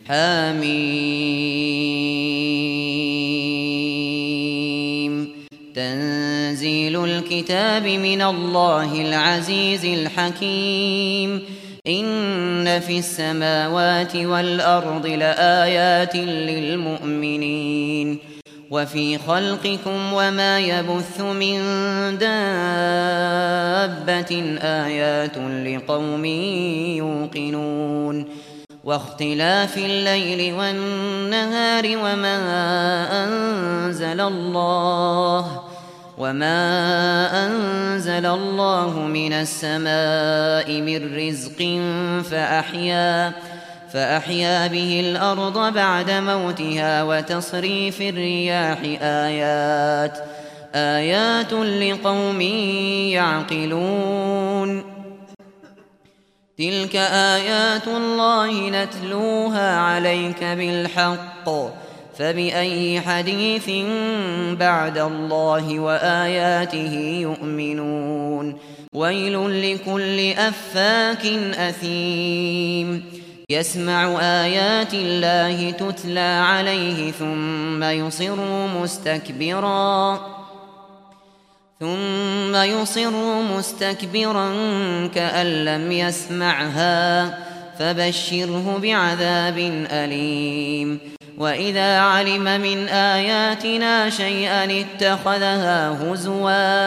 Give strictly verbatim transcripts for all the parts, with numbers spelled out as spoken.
حم تنزيل الكتاب من الله العزيز الحكيم إن في السماوات والأرض لآيات للمؤمنين وفي خلقكم وما يبث من دابة آيات لقوم يوقنون واختلاف الليل والنهار وما أنزل الله وما أنزل الله من السماء من رزق فأحيا فأحيا به الأرض بعد موتها وتصريف الرياح آيات آيات لقوم يعقلون تلك آيات الله نتلوها عليك بالحق فبأي حديث بعد الله وآياته يؤمنون ويل لكل أفاك أثيم يسمع آيات الله تتلى عليه ثم يصر مستكبرا ثم يصر مستكبرا كأن لم يسمعها فبشره بعذاب أليم وإذا علم من آياتنا شيئا اتخذها هزوا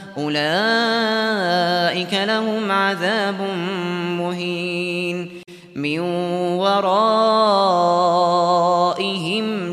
أولئك لهم عذاب مهين من ورائهم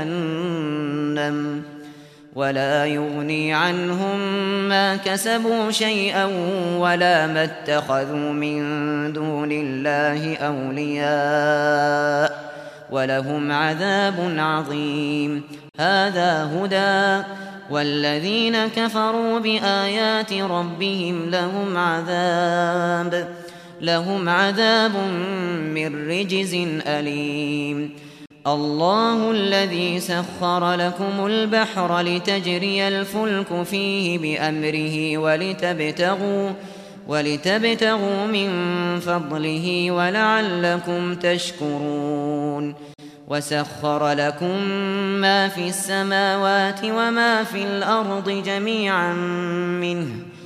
جهنم ولا يغني عنهم ما كسبوا شيئا ولا ما اتخذوا من دون الله أولياء ولهم عذاب عظيم هذا هدى والذين كفروا بآيات ربهم لهم عذاب لهم عذاب من رجز أليم الله الذي سخر لكم البحر لتجري الفلك فيه بأمره ولتبتغوا ولتبتغوا من فضله ولعلكم تشكرون وسخر لكم ما في السماوات وما في الأرض جميعا منه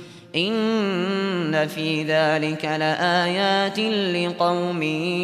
إن في ذلك لآيات لقوم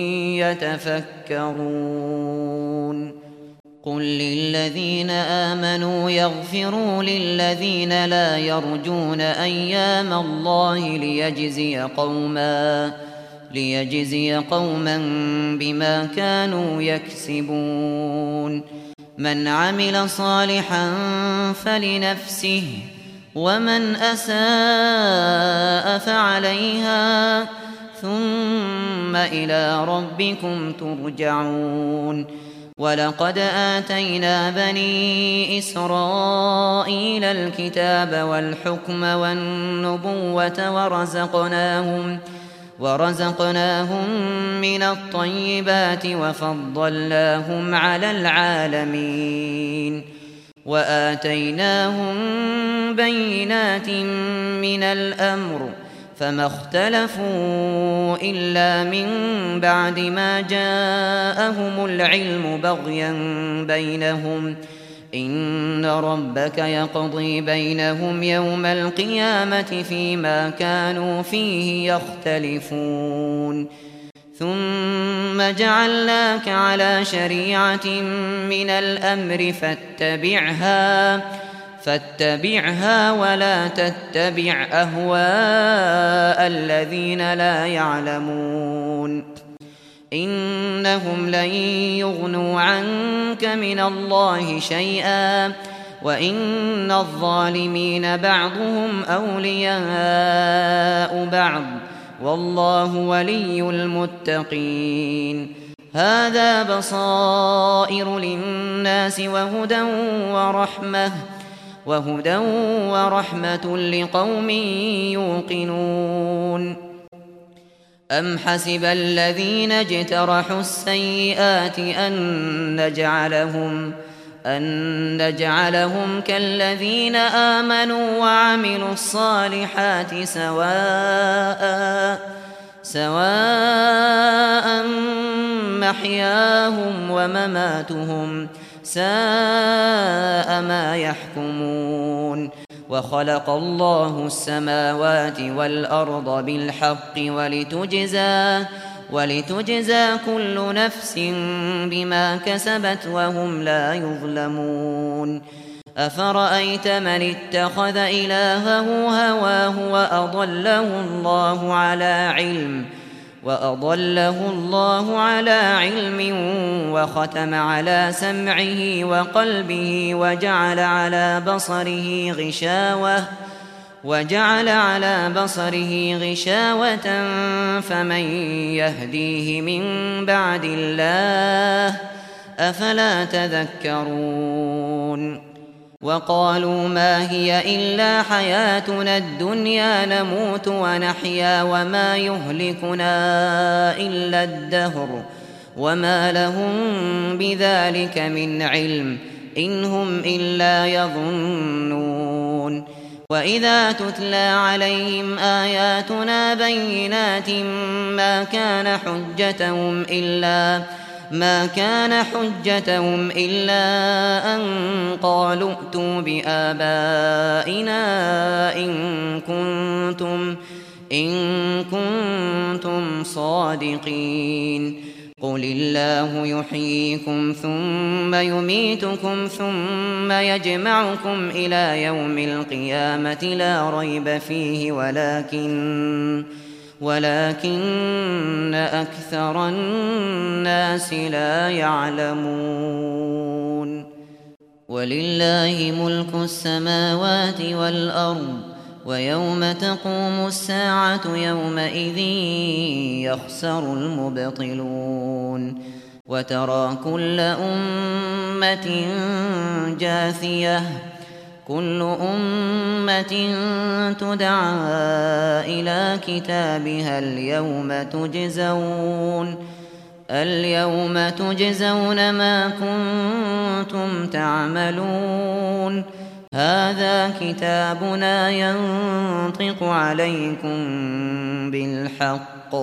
يتفكرون قل للذين آمنوا يغفروا للذين لا يرجون أيام الله ليجزي قوما ليجزي قوما بما كانوا يكسبون من عمل صالحا فلنفسه ومن أساء فعليها ثم إلى ربكم ترجعون ولقد آتينا بني إسرائيل الكتاب والحكم والنبوة ورزقناهم ورزقناهم من الطيبات وفضلناهم على العالمين وآتيناهم بينات من الأمر فما اختلفوا إلا من بعد ما جاءهم العلم بغيا بينهم إن ربك يقضي بينهم يوم القيامة فيما كانوا فيه يختلفون ثم جعلناك على شريعة من الأمر فاتبعها فاتبعها ولا تتبع أهواء الذين لا يعلمون إنهم لن يغنوا عنك من الله شيئا وإن الظالمين بعضهم أولياء بعض والله ولي المتقين هذا بصائر للناس وهدى ورحمة وهدى ورحمة لقوم يوقنون أم حسب الذين اجترحوا السيئات أن نجعلهم أن نجعلهم كالذين آمنوا وعملوا الصالحات سواء سواء محياهم ومماتهم ساء ما يحكمون وخلق الله السماوات والأرض بالحق ولتجزى ولتجزى كل نفس بما كسبت وهم لا يظلمون أفرأيت من اتخذ إلهه هواه وأضله الله على علم وأضله الله على علم وختم على سمعه وقلبه وجعل على بصره غشاوة وجعل على بصره غشاوة فمن يهديه من بعد الله أفلا تذكرون وقالوا ما هي إلا حياتنا الدنيا نموت ونحيا وما يهلكنا إلا الدهر وما لهم بذلك من علم إن هم إلا يظنون وإذا تتلى عليهم آياتنا بينات ما كان حجتهم إلا ما كان حجتهم إلا أن قالوا ائتوا بآبائنا إن كنتم إن كنتم صادقين قل الله يحييكم ثم يميتكم ثم يجمعكم إلى يوم القيامة لا ريب فيه ولكن ولكن أكثر الناس لا يعلمون ولله ملك السماوات والأرض ويوم تقوم الساعة يومئذ يخسر المبطلون وترى كل أمة جاثية كل أمة تدعى إلى كتابها اليوم تجزون اليوم تجزون ما كنتم تعملون هذا كتابنا ينطق عليكم بالحق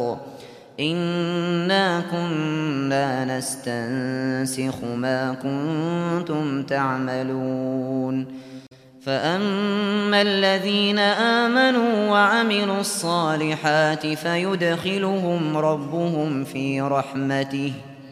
إنا كنا نستنسخ ما كنتم تعملون فأما الذين آمنوا وعملوا الصالحات فيدخلهم ربهم في رحمته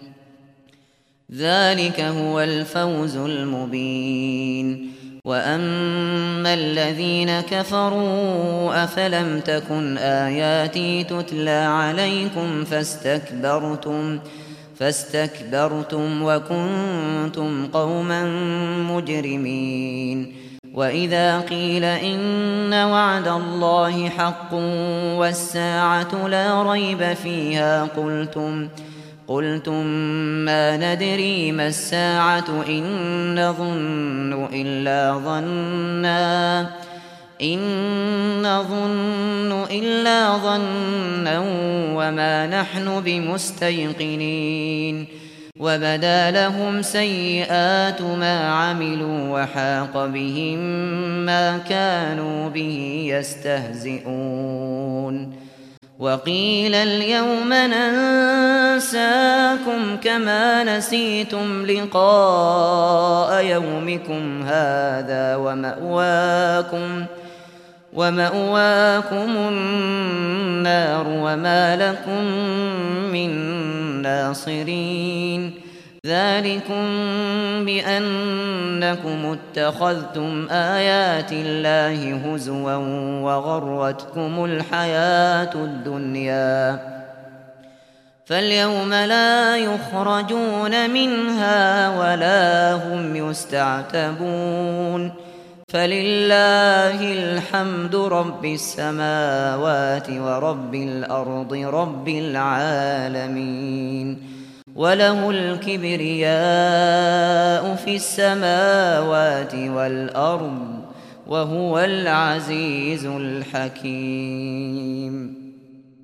ذلك هو الفوز المبين وأما الذين كفروا أفلم تكن آياتي تتلى عليكم فاستكبرتم فاستكبرتم وكنتم قوما مجرمين وإذا قيل إن وعد الله حق والساعة لا ريب فيها قلتم قلتم ما ندري ما الساعة إن نظن إلا ظنا إن نظن إلا ظنا وما نحن بمستيقنين وبدا لهم سيئات ما عملوا وحاق بهم ما كانوا به يستهزئون وقيل اليوم ننساكم كما نسيتم لقاء يومكم هذا ومأواكم ومأواكم النار وما لكم من ناصرين ذلكم بأنكم اتخذتم آيات الله هزوا وغرتكم الحياة الدنيا فاليوم لا يخرجون منها ولا هم يستعتبون فلله الحمد رب السماوات ورب الأرض رب العالمين وله الكبرياء في السماوات والأرض وهو العزيز الحكيم